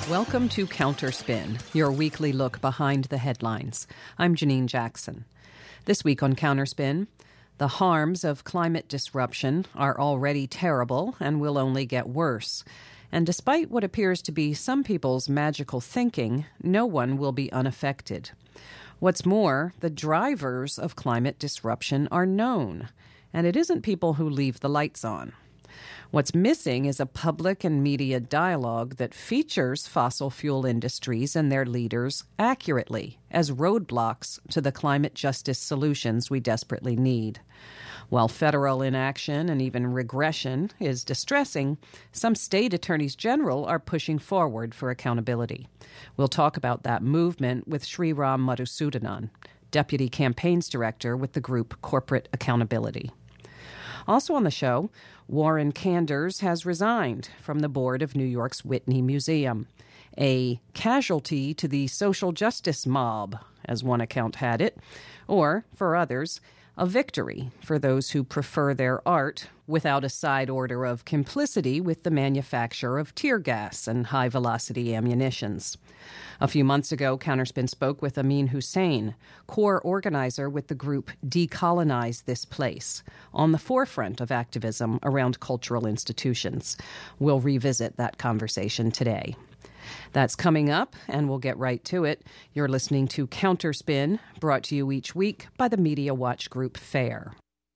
Welcome to Counterspin, your weekly look behind the headlines. I'm Janine Jackson. This week on Counterspin, the harms of climate disruption are already terrible and will only get worse. And despite what appears to be some people's magical thinking, no one will be unaffected. What's more, the drivers of climate disruption are known, and it isn't people who leave the lights on. What's missing is a public and media dialogue that features fossil fuel industries and their leaders accurately as roadblocks to the climate justice solutions we desperately need. While federal inaction and even regression is distressing, some state attorneys general are pushing forward for accountability. We'll talk about that movement with Sriram Madhusudanan, Deputy Campaigns Director with the group Corporate Accountability. Also on the show, Warren Kanders has resigned from the board of New York's Whitney Museum, a casualty to the social justice mob, as one account had it, or, for others, a victory for those who prefer their art without a side order of complicity with the manufacture of tear gas and high-velocity ammunitions. A few months ago, Counterspin spoke with Amin Hussein, core organizer with the group Decolonize This Place, on the forefront of activism around cultural institutions. We'll revisit that conversation today. That's coming up, and we'll get right to it. You're listening to Counterspin, brought to you each week by the Media Watch Group FAIR.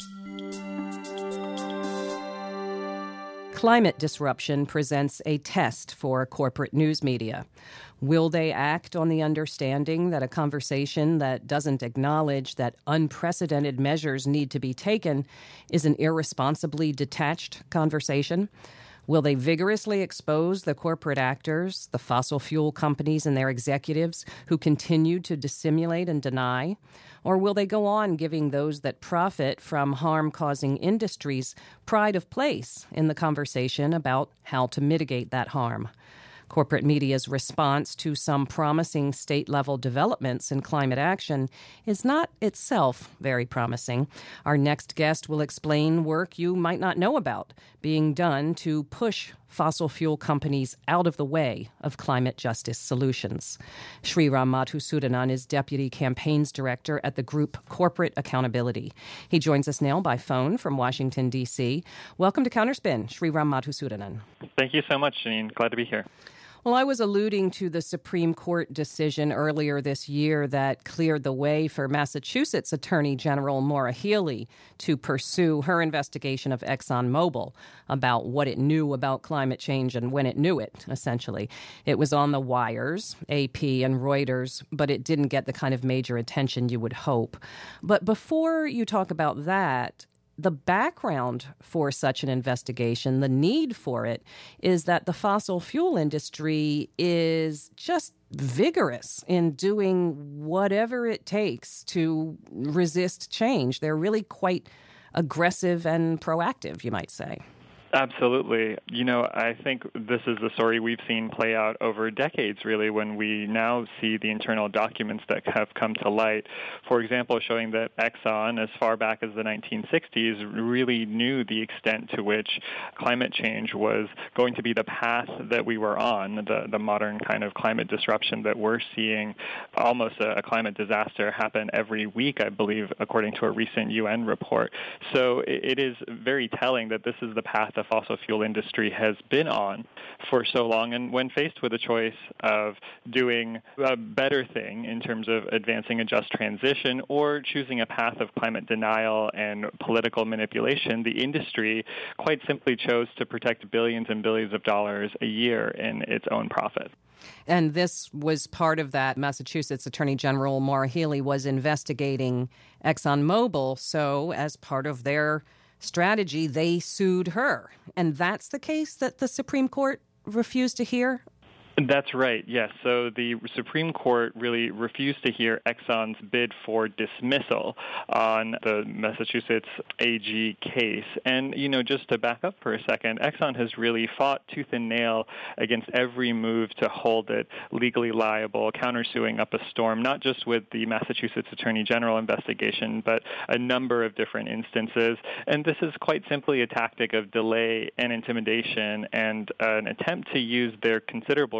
Climate disruption presents a test for corporate news media. Will they act on the understanding that a conversation that doesn't acknowledge that unprecedented measures need to be taken is an irresponsibly detached conversation? Will they vigorously expose the corporate actors, the fossil fuel companies and their executives who continue to dissimulate and deny? Or will they go on giving those that profit from harm-causing industries pride of place in the conversation about how to mitigate that harm? Corporate media's response to some promising state-level developments in climate action is not itself very promising. Our next guest will explain work you might not know about being done to push fossil fuel companies out of the way of climate justice solutions. Sriram Madhusudanan is Deputy Campaigns Director at the group Corporate Accountability. He joins us now by phone from Washington, D.C. Welcome to Counterspin, Sriram Madhusudanan. Thank you so much, Janine. Glad to be here. Well, I was alluding to the Supreme Court decision earlier this year that cleared the way for Massachusetts Attorney General Maura Healey to pursue her investigation of ExxonMobil about what it knew about climate change and when it knew it, essentially. It was on the wires, AP and Reuters, but it didn't get the kind of major attention you would hope. But before you talk about that, the background for such an investigation, the need for it, is that the fossil fuel industry is just vigorous in doing whatever it takes to resist change. They're really quite aggressive and proactive, you might say. Absolutely. I think this is the story we've seen play out over decades, really, when we now see the internal documents that have come to light. For example, showing that Exxon, as far back as the 1960s, really knew the extent to which climate change was going to be the path that we were on, the modern kind of climate disruption that we're seeing, almost a climate disaster happen every week, I believe, according to a recent UN report. So it is very telling that this is the path the fossil fuel industry has been on for so long. And when faced with a choice of doing a better thing in terms of advancing a just transition or choosing a path of climate denial and political manipulation, the industry quite simply chose to protect billions and billions of dollars a year in its own profit. And this was part of that. Massachusetts Attorney General Maura Healey was investigating ExxonMobil, so as part of their strategy, they sued her. And that's the case that the Supreme Court refused to hear? That's right, yes. So the Supreme Court really refused to hear Exxon's bid for dismissal on the Massachusetts AG case. And, just to back up for a second, Exxon has really fought tooth and nail against every move to hold it legally liable, countersuing up a storm, not just with the Massachusetts Attorney General investigation, but a number of different instances. And this is quite simply a tactic of delay and intimidation and an attempt to use their considerable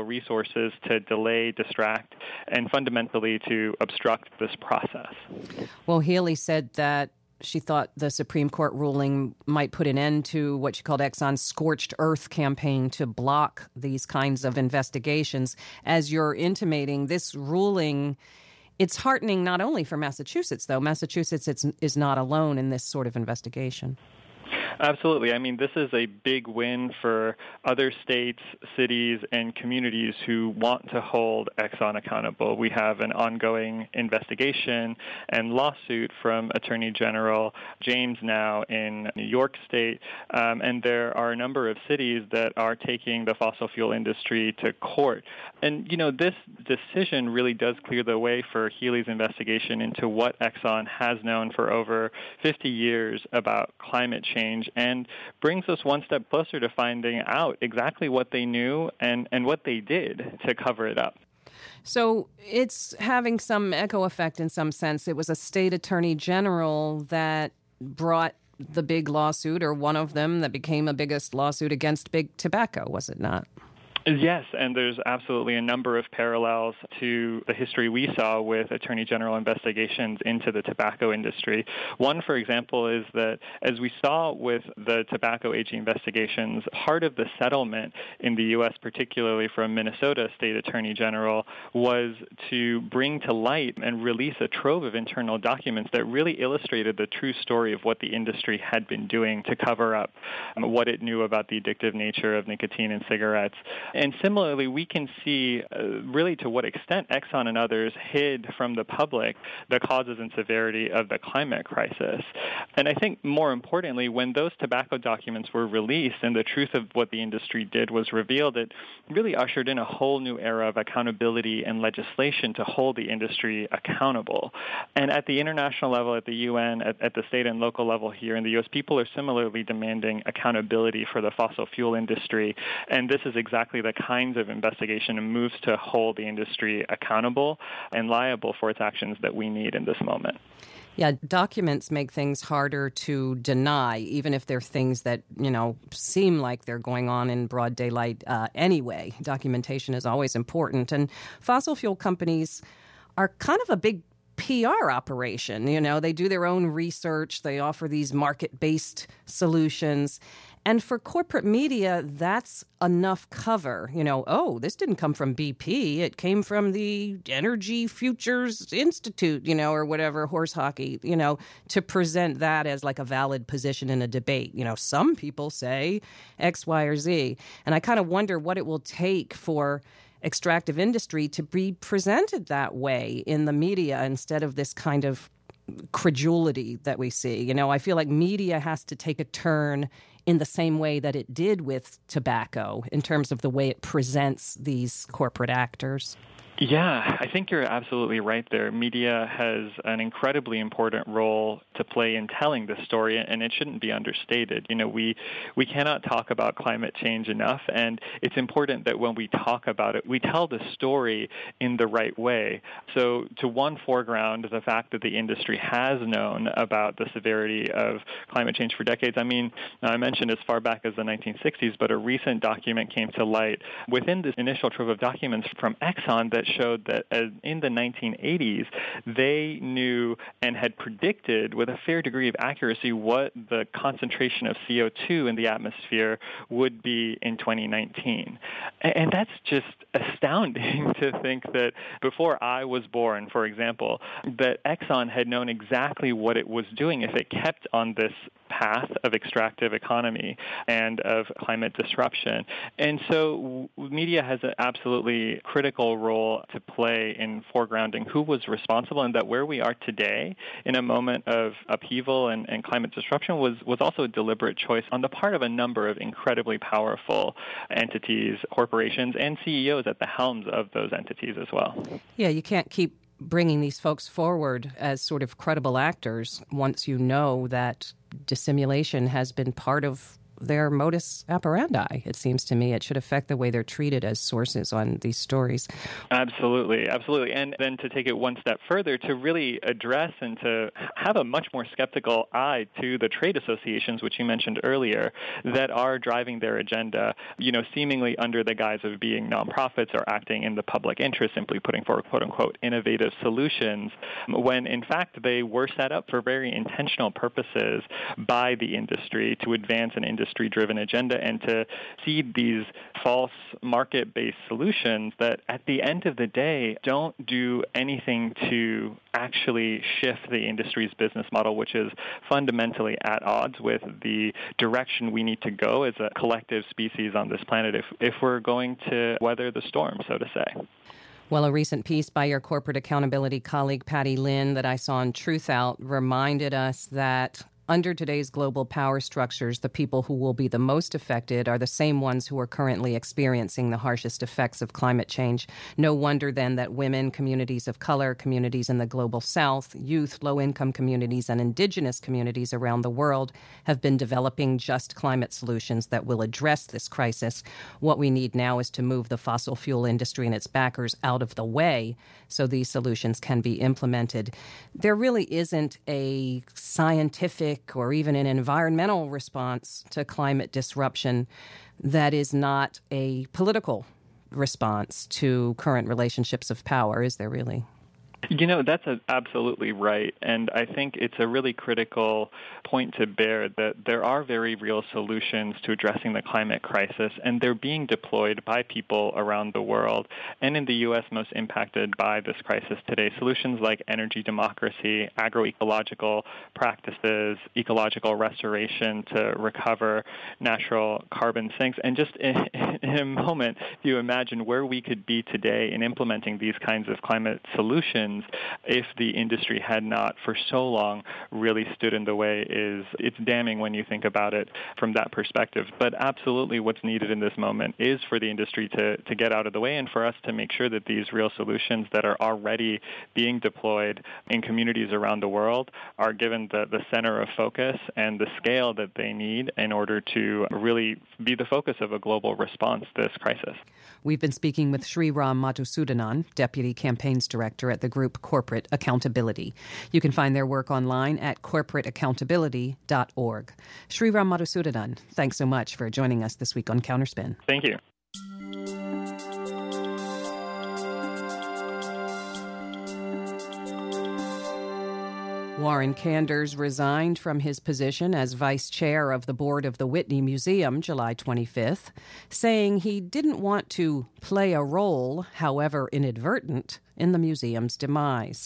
available resources to delay, distract, and fundamentally to obstruct this process. Well, Healy said that she thought the Supreme Court ruling might put an end to what she called Exxon's scorched earth campaign to block these kinds of investigations. As you're intimating, this ruling, it's heartening not only for Massachusetts, though. Massachusetts is not alone in this sort of investigation. Absolutely. I mean, this is a big win for other states, cities, and communities who want to hold Exxon accountable. We have an ongoing investigation and lawsuit from Attorney General James now in New York State, and there are a number of cities that are taking the fossil fuel industry to court. And, this decision really does clear the way for Healy's investigation into what Exxon has known for over 50 years about climate change, and brings us one step closer to finding out exactly what they knew and what they did to cover it up. So it's having some echo effect in some sense. It was a state attorney general that brought the big lawsuit, or one of them that became a biggest lawsuit against big tobacco, was it not? Yes, and there's absolutely a number of parallels to the history we saw with Attorney General investigations into the tobacco industry. One, for example, is that as we saw with the tobacco AG investigations, part of the settlement in the U.S., particularly from Minnesota State Attorney General, was to bring to light and release a trove of internal documents that really illustrated the true story of what the industry had been doing to cover up what it knew about the addictive nature of nicotine in cigarettes. And similarly, we can see really to what extent Exxon and others hid from the public the causes and severity of the climate crisis. And I think more importantly, when those tobacco documents were released and the truth of what the industry did was revealed, it really ushered in a whole new era of accountability and legislation to hold the industry accountable. And at the international level, at the UN, at the state and local level here in the U.S., people are similarly demanding accountability for the fossil fuel industry. And this is exactly the kinds of investigation and moves to hold the industry accountable and liable for its actions that we need in this moment. Yeah, documents make things harder to deny, even if they're things that, seem like they're going on in broad daylight anyway. Documentation is always important. And fossil fuel companies are kind of a big PR operation. They do their own research. They offer these market-based solutions. And for corporate media, that's enough cover. This didn't come from BP. It came from the Energy Futures Institute, or whatever, horse hockey, to present that as like a valid position in a debate. Some people say X, Y, or Z. And I kind of wonder what it will take for extractive industry to be presented that way in the media instead of this kind of credulity that we see. I feel like media has to take a turn in the same way that it did with tobacco in terms of the way it presents these corporate actors. Yeah, I think you're absolutely right there. Media has an incredibly important role to play in telling this story, and it shouldn't be understated. We cannot talk about climate change enough, and it's important that when we talk about it, we tell the story in the right way. So to foreground the fact that the industry has known about the severity of climate change for decades. I mean, I mentioned as far back as the 1960s, but a recent document came to light within this initial trove of documents from Exxon that showed that in the 1980s, they knew and had predicted with a fair degree of accuracy what the concentration of CO2 in the atmosphere would be in 2019. And that's just astounding to think that before I was born, for example, that Exxon had known exactly what it was doing if it kept on this path of extractive economy and of climate disruption. And so media has an absolutely critical role to play in foregrounding who was responsible, and that where we are today in a moment of upheaval and climate disruption was also a deliberate choice on the part of a number of incredibly powerful entities, corporations, and CEOs at the helms of those entities as well. Yeah, you can't keep bringing these folks forward as sort of credible actors once you know that dissimulation has been part of their modus operandi, it seems to me. It should affect the way they're treated as sources on these stories. Absolutely, absolutely. And then to take it one step further, to really address and to have a much more skeptical eye to the trade associations, which you mentioned earlier, that are driving their agenda, seemingly under the guise of being nonprofits or acting in the public interest, simply putting forward, quote-unquote, innovative solutions, when in fact they were set up for very intentional purposes by the industry to advance an industry-driven agenda and to seed these false market-based solutions that at the end of the day don't do anything to actually shift the industry's business model, which is fundamentally at odds with the direction we need to go as a collective species on this planet if we're going to weather the storm, so to say. Well, a recent piece by your corporate accountability colleague, Patty Lin, that I saw on Truth Out reminded us that under today's global power structures, the people who will be the most affected are the same ones who are currently experiencing the harshest effects of climate change. No wonder, then, that women, communities of color, communities in the global south, youth, low-income communities, and indigenous communities around the world have been developing just climate solutions that will address this crisis. What we need now is to move the fossil fuel industry and its backers out of the way so these solutions can be implemented. There really isn't a scientific or even an environmental response to climate disruption that is not a political response to current relationships of power, is there really? That's absolutely right. And I think it's a really critical point to bear that there are very real solutions to addressing the climate crisis, and they're being deployed by people around the world, and in the U.S. most impacted by this crisis today. Solutions like energy democracy, agroecological practices, ecological restoration to recover natural carbon sinks. And just in a moment, if you imagine where we could be today in implementing these kinds of climate solutions, if the industry had not for so long really stood in the way, it's damning when you think about it from that perspective. But absolutely what's needed in this moment is for the industry to get out of the way and for us to make sure that these real solutions that are already being deployed in communities around the world are given the center of focus and the scale that they need in order to really be the focus of a global response to this crisis. We've been speaking with Sriram Madhusudanan, Deputy Campaigns Director at the group Corporate Accountability. You can find their work online at corporateaccountability.org. Sriram Madhusudanan, thanks so much for joining us this week on Counterspin. Thank you. Warren Kanders resigned from his position as vice chair of the board of the Whitney Museum July 25th, saying he didn't want to play a role, however inadvertent, in the museum's demise.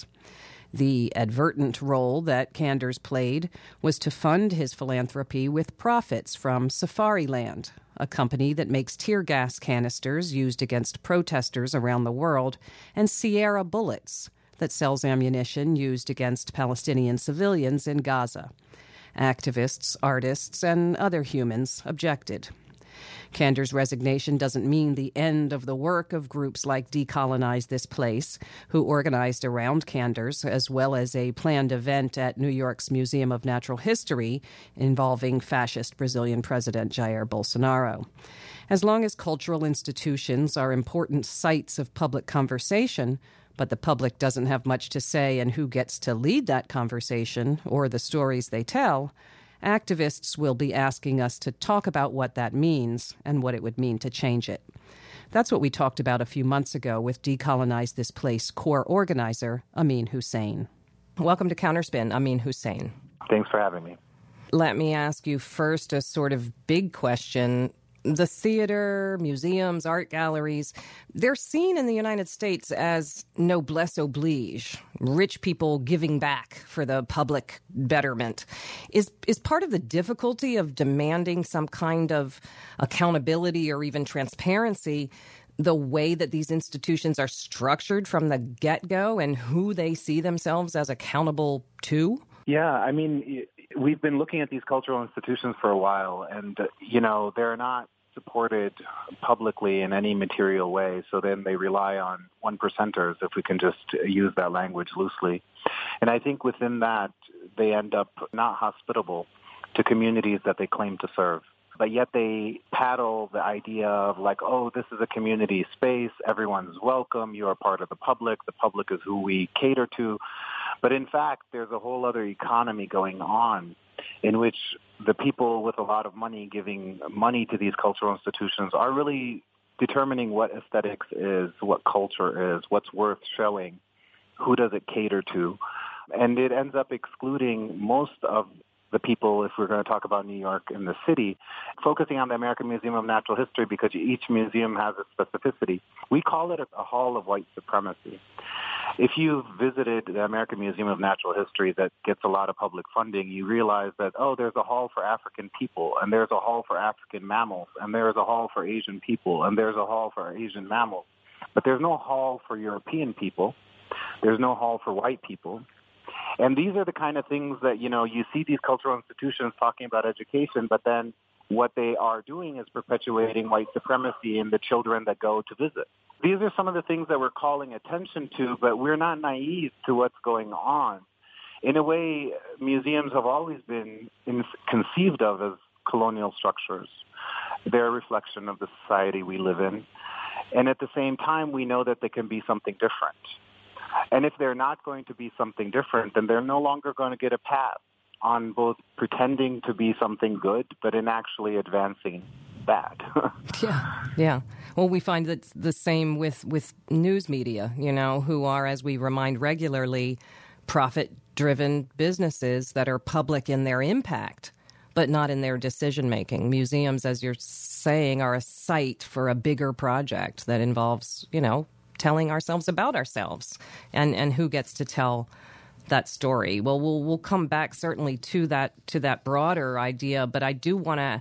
The advertent role that Kanders played was to fund his philanthropy with profits from Safariland, a company that makes tear gas canisters used against protesters around the world, and Sierra Bullets, that sells ammunition used against Palestinian civilians in Gaza. Activists, artists, and other humans objected. Kanders' resignation doesn't mean the end of the work of groups like Decolonize This Place, who organized around Kanders, as well as a planned event at New York's Museum of Natural History involving fascist Brazilian President Jair Bolsonaro. As long as cultural institutions are important sites of public conversation, but the public doesn't have much to say in who gets to lead that conversation or the stories they tell, activists will be asking us to talk about what that means and what it would mean to change it. That's what we talked about a few months ago with Decolonize This Place core organizer Amin Hussein. Welcome to Counterspin, Amin Hussein. Thanks for having me. Let me ask you first a sort of big question. The theater, museums, art galleries, they're seen in the United States as noblesse oblige, rich people giving back for the public betterment. Is part of the difficulty of demanding some kind of accountability or even transparency the way that these institutions are structured from the get-go and who they see themselves as accountable to? Yeah, I mean, we've been looking at these cultural institutions for a while, and, they're not supported publicly in any material way, so then they rely on one percenters, if we can just use that language loosely. And I think within that, they end up not hospitable to communities that they claim to serve. but yet they paddle the idea of like, oh, this is a community space, everyone's welcome, you are part of the public is who we cater to. But in fact, there's a whole other economy going on in which the people with a lot of money giving money to these cultural institutions are really determining what aesthetics is, what culture is, what's worth showing, who does it cater to. And it ends up excluding most of the people, if we're going to talk about New York and the city, focusing on the American Museum of Natural History because each museum has a specificity. We call it a hall of white supremacy. If you've visited the American Museum of Natural History that gets a lot of public funding, you realize that, oh, there's a hall for African people, and there's a hall for African mammals, and there's a hall for Asian people, and there's a hall for Asian mammals. But there's no hall for European people. There's no hall for white people. And these are the kind of things that, you see these cultural institutions talking about education, but then what they are doing is perpetuating white supremacy in the children that go to visit. These are some of the things that we're calling attention to, but we're not naive to what's going on. In a way, museums have always been conceived of as colonial structures. They're a reflection of the society we live in. And at the same time, we know that they can be something different. And if they're not going to be something different, then they're no longer going to get a pass on both pretending to be something good, but in actually advancing bad. Yeah. Well, we find that the same with news media, who are, as we remind regularly, profit-driven businesses that are public in their impact, but not in their decision-making. Museums, as you're saying, are a site for a bigger project that involves, telling ourselves about ourselves and who gets to tell that story. Well, we'll come back certainly to that broader idea, but I do want to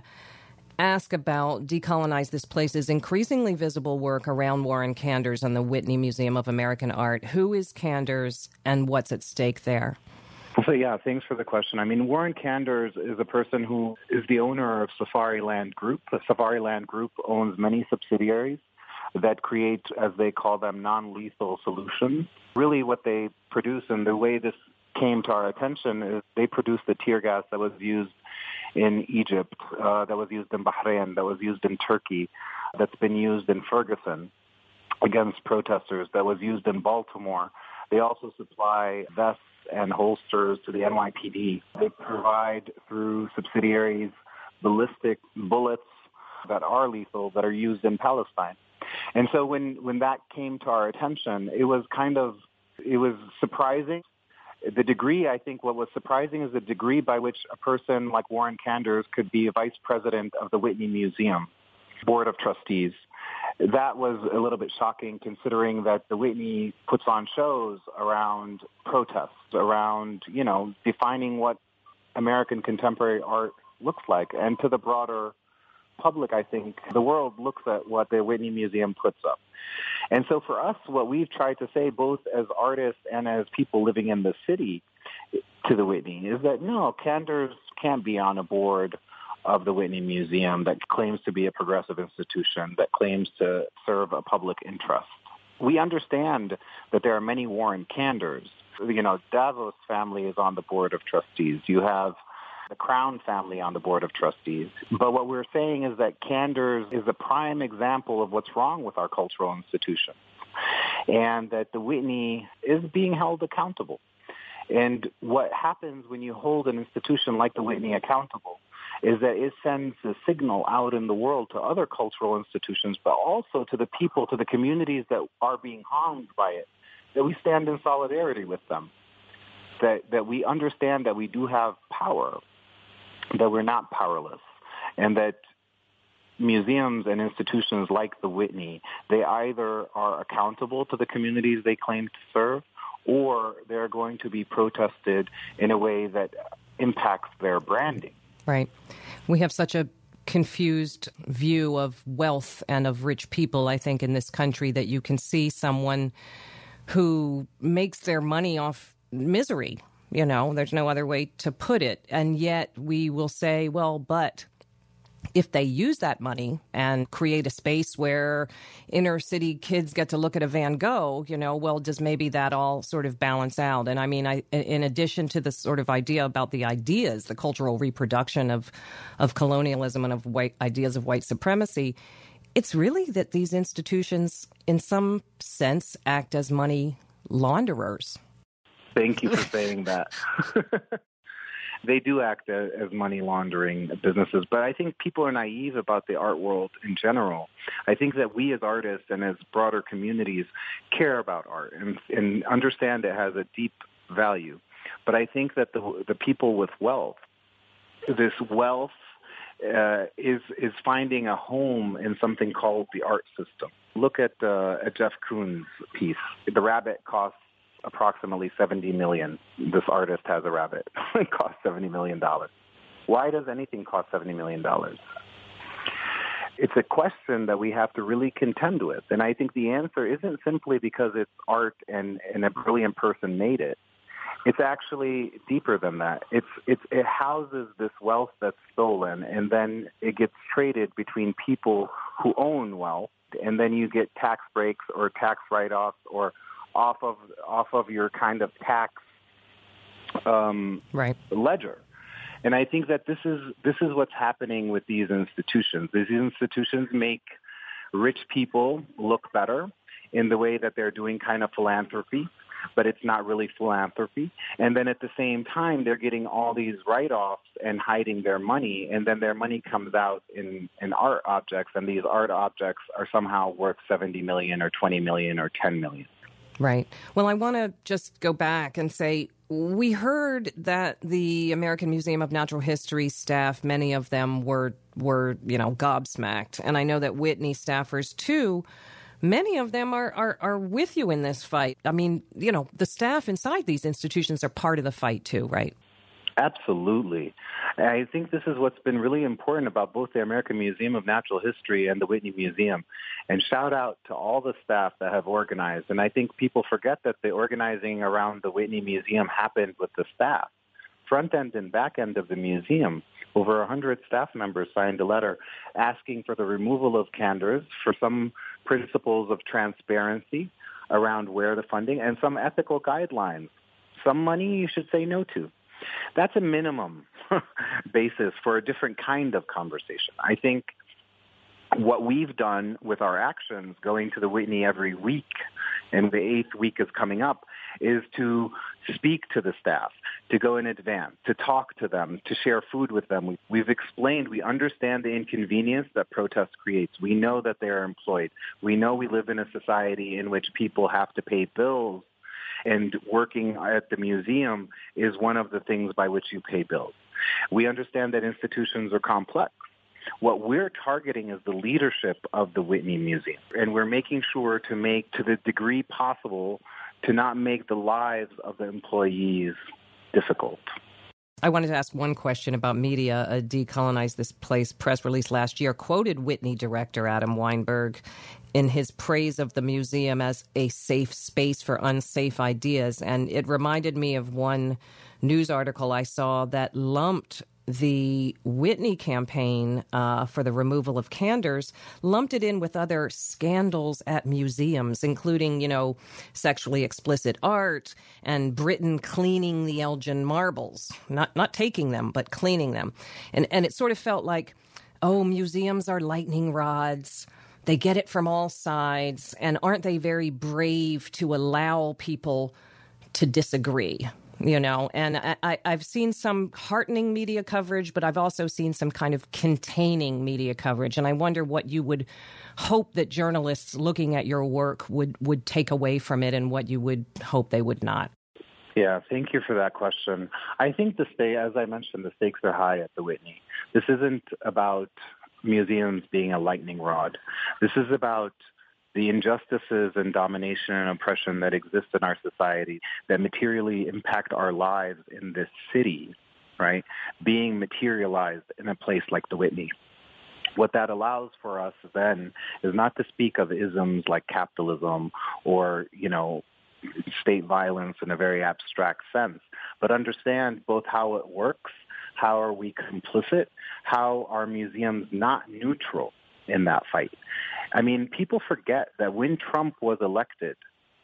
ask about Decolonize This Place's increasingly visible work around Warren Kanders and the Whitney Museum of American Art. Who is Kanders and what's at stake there? So, thanks for the question. Warren Kanders is a person who is the owner of Safariland Group. The Safariland Group owns many subsidiaries that create, as they call them, non-lethal solutions. Really what they produce, and the way this came to our attention, is they produce the tear gas that was used in Egypt, that was used in Bahrain, that was used in Turkey, that's been used in Ferguson against protesters, that was used in Baltimore. They also supply vests and holsters to the NYPD. They provide, through subsidiaries, ballistic bullets that are lethal that are used in Palestine. And so when that came to our attention, it was surprising. The degree, I think what was surprising is the degree by which a person like Warren Kanders could be a vice president of the Whitney Museum Board of Trustees. That was a little bit shocking, considering that the Whitney puts on shows around protests, around, defining what American contemporary art looks like. And to the broader public, I think, the world looks at what the Whitney Museum puts up. And so for us, what we've tried to say, both as artists and as people living in the city to the Whitney, is that no, Kanders can't be on a board of the Whitney Museum that claims to be a progressive institution, that claims to serve a public interest. We understand that there are many Warren Kanders. Davos family is on the board of trustees. You have the Crown family on the board of trustees. But what we're saying is that Kanders is a prime example of what's wrong with our cultural institutions, and that the Whitney is being held accountable. And what happens when you hold an institution like the Whitney accountable is that it sends a signal out in the world to other cultural institutions, but also to the people, to the communities that are being harmed by it, that we stand in solidarity with them, that we understand that we do have power, that we're not powerless, and that museums and institutions like the Whitney, they either are accountable to the communities they claim to serve, or they're going to be protested in a way that impacts their branding. Right. We have such a confused view of wealth and of rich people, I think, in this country, that you can see someone who makes their money off misery. There's no other way to put it. And yet we will say, well, but if they use that money and create a space where inner city kids get to look at a Van Gogh, well, does maybe that all sort of balance out? And I mean, in addition to the sort of idea about the ideas, the cultural reproduction of colonialism and of ideas of white supremacy, it's really that these institutions, in some sense, act as money launderers. Thank you for saying that. They do act as money laundering businesses, but I think people are naive about the art world in general. I think that we as artists and as broader communities care about art and understand it has a deep value. But I think that the people with wealth, this wealth is finding a home in something called the art system. Look at Jeff Koons' piece. The rabbit costs approximately $70 million. This artist has a rabbit. It costs $70 million. Why does anything cost $70 million? It's a question that we have to really contend with. And I think the answer isn't simply because it's art and a brilliant person made it. It's actually deeper than that. It houses this wealth that's stolen, and then it gets traded between people who own wealth, and then you get tax breaks or tax write-offs or off of your kind of tax ledger. And I think that this is what's happening with these institutions. These institutions make rich people look better in the way that they're doing kind of philanthropy, but it's not really philanthropy. And then at the same time, they're getting all these write-offs and hiding their money, and then their money comes out in art objects, and these art objects are somehow worth $70 million or $20 million or $10 million. Right. Well, I want to just go back and say we heard that the American Museum of Natural History staff, many of them were gobsmacked. And I know that Whitney staffers, too, many of them are with you in this fight. I mean, the staff inside these institutions are part of the fight, too, right? Absolutely. I think this is what's been really important about both the American Museum of Natural History and the Whitney Museum. And shout out to all the staff that have organized. And I think people forget that the organizing around the Whitney Museum happened with the staff. Front end and back end of the museum, over 100 staff members signed a letter asking for the removal of candors for some principles of transparency around where the funding and some ethical guidelines. Some money you should say no to. That's a minimum basis for a different kind of conversation. I think what we've done with our actions going to the Whitney every week, and the 8th week is coming up, is to speak to the staff, to go in advance, to talk to them, to share food with them. We've explained, we understand the inconvenience that protest creates. We know that they're employed. We know we live in a society in which people have to pay bills, and working at the museum is one of the things by which you pay bills. We understand that institutions are complex. What we're targeting is the leadership of the Whitney Museum, and we're making sure to make, to the degree possible, to not make the lives of the employees difficult. I wanted to ask one question about media. A Decolonize This Place press release last year quoted Whitney director Adam Weinberg in his praise of the museum as a safe space for unsafe ideas. And it reminded me of one news article I saw that lumped the Whitney campaign for the removal of candors, lumped it in with other scandals at museums, including, sexually explicit art and Britain cleaning the Elgin marbles, not taking them, but cleaning them. And it sort of felt like, museums are lightning rods. They get it from all sides. And aren't they very brave to allow people to disagree? And I've seen some heartening media coverage, but I've also seen some kind of containing media coverage. And I wonder what you would hope that journalists looking at your work would take away from it and what you would hope they would not. Yeah, thank you for that question. I think as I mentioned, the stakes are high at the Whitney. This isn't about museums being a lightning rod. This is about the injustices and domination and oppression that exist in our society that materially impact our lives in this city, right, being materialized in a place like the Whitney. What that allows for us then is not to speak of isms like capitalism or, state violence in a very abstract sense, but understand both how it works, How are we complicit? How are museums not neutral in that fight? I mean, people forget that when Trump was elected,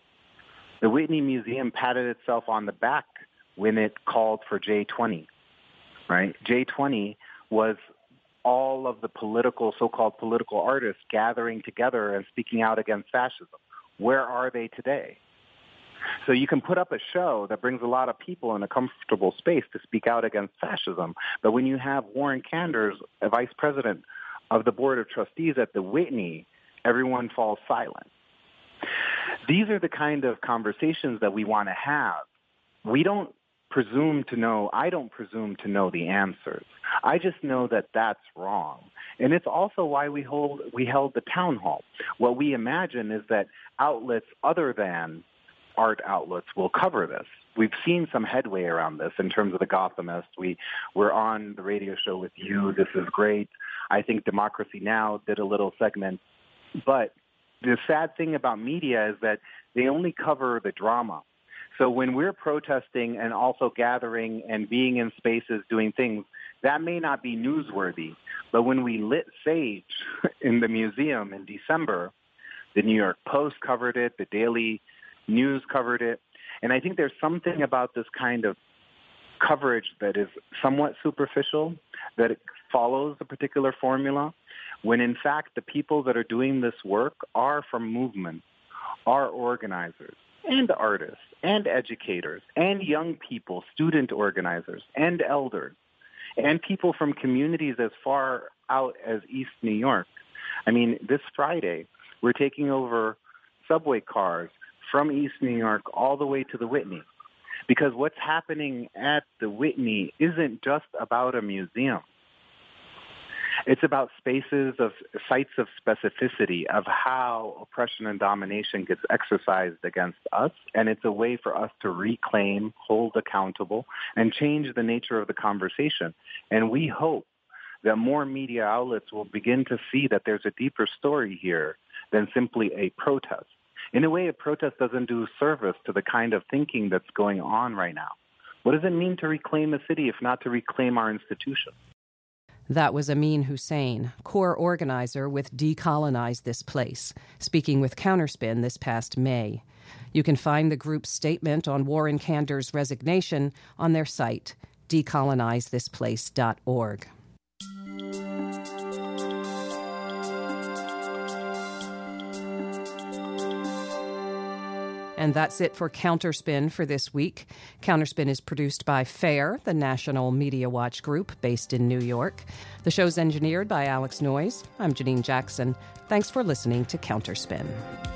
the Whitney Museum patted itself on the back when it called for J20, right? J20 was all of the so-called political artists gathering together and speaking out against fascism. Where are they today? So you can put up a show that brings a lot of people in a comfortable space to speak out against fascism. But when you have Warren Kanders, a vice president of the board of trustees at the Whitney, everyone falls silent. These are the kind of conversations that we want to have. We don't presume to know, I don't presume to know the answers. I just know that that's wrong. And it's also why we held the town hall. What we imagine is that outlets other than art outlets will cover this. We've seen some headway around this in terms of the Gothamist. We're on the radio show with you. This is great. I think Democracy Now! Did a little segment. But the sad thing about media is that they only cover the drama. So when we're protesting and also gathering and being in spaces doing things, that may not be newsworthy. But when we lit sage in the museum in December, the New York Post covered it, the Daily News covered it. And I think there's something about this kind of coverage that is somewhat superficial, that it follows a particular formula, when in fact the people that are doing this work are from movements, are organizers and artists and educators and young people, student organizers and elders, and people from communities as far out as East New York. I mean, this Friday, we're taking over subway cars from East New York all the way to the Whitney. Because what's happening at the Whitney isn't just about a museum. It's about sites of specificity of how oppression and domination gets exercised against us. And it's a way for us to reclaim, hold accountable, and change the nature of the conversation. And we hope that more media outlets will begin to see that there's a deeper story here than simply a protest. In a way, a protest doesn't do service to the kind of thinking that's going on right now. What does it mean to reclaim a city if not to reclaim our institutions? That was Amin Hussein, core organizer with Decolonize This Place, speaking with Counterspin this past May. You can find the group's statement on Warren Kanders' resignation on their site, decolonizethisplace.org. And that's it for Counterspin for this week. Counterspin is produced by FAIR, the National Media Watch group based in New York. The show's engineered by Alex Noyes. I'm Janine Jackson. Thanks for listening to Counterspin.